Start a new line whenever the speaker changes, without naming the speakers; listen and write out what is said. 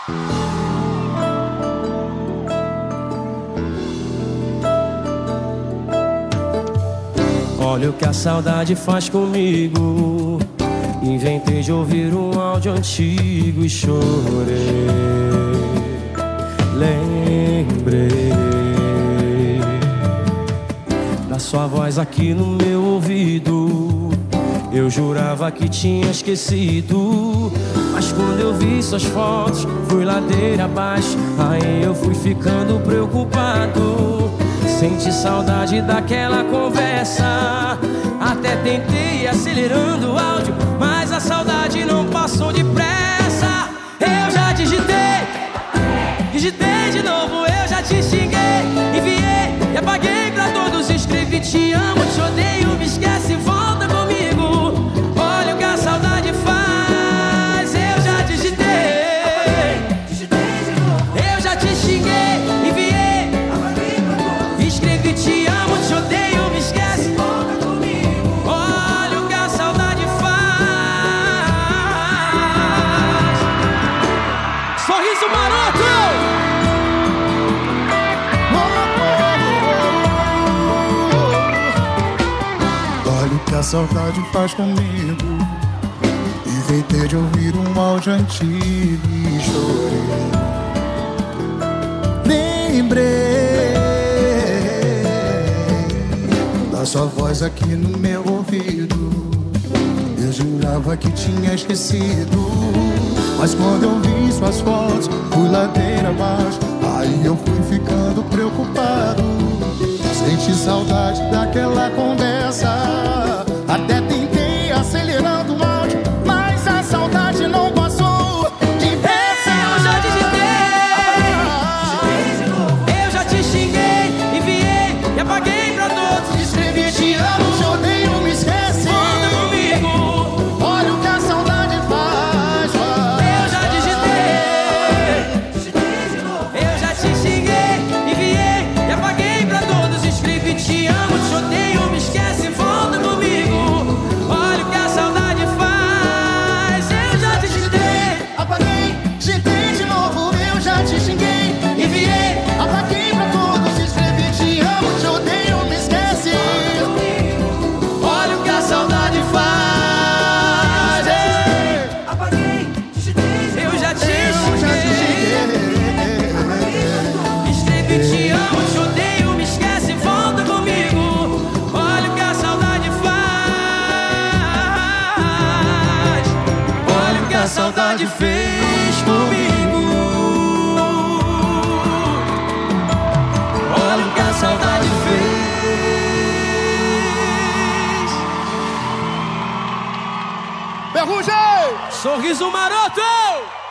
Olha o que a saudade faz comigo. Inventei de ouvir um áudio antigo e chorei. Lembrei da sua voz aqui no meu ouvido. Eu jurava que tinha esquecido, mas quando eu vi suas fotos, fui ladeira abaixo. Aí eu fui ficando preocupado. Senti saudade daquela conversa. Até tentei ir acelerando o áudio, mas a saudade não passou depressa. Eu já digitei de novo, eu já te xinguei, enviei e apaguei pra todos. Escrevi te amo, te odeio, me esquece, volta comigo. Olha o que a saudade faz. Eu já digitei de novo, eu já te xinguei, enviei, escrevi te amo, te odeio, me esquece, volta comigo. Olha o que a saudade faz. Sorriso maroto.
Olha o que a saudade faz comigo. Inventei de ouvir um áudio antigo e chorei. Lembrei da sua voz aqui no meu ouvido. Eu jurava que tinha esquecido, mas quando eu vi suas fotos, fui ladeira abaixo. Aí eu fui ficando preocupado. Senti saudade daquela conversa. Até tentei acelerando o áudio, mas a saudade não passou depressa.
Eu já digitei de novo, eu já te xinguei, enviei e apaguei pra todos.
Escrevi te amo, te odeio, me esquece,
volta comigo.
Olha o que a saudade faz.
Eu já digitei de novo, eu já te xinguei, enviei e apaguei pra todos. Escrevi te amo, te odeio, me esquece, volta comigo. Olha o que a saudade faz. Eu já digitei,
Apaguei, digitei de novo, eu já te xinguei, enviei, apaguei pra todos. Escrevi te amo, te odeio, me esquece.
olha o que a saudade faz.
Apaguei, digitei,
Eu já te
xinguei.
escrevi te amo, te odeio, me esquece, volta comigo. Olha o que a saudade faz. Olha o que a saudade fez comigo. Olha o que a saudade fez.
Ferrugem!
Sorriso maroto!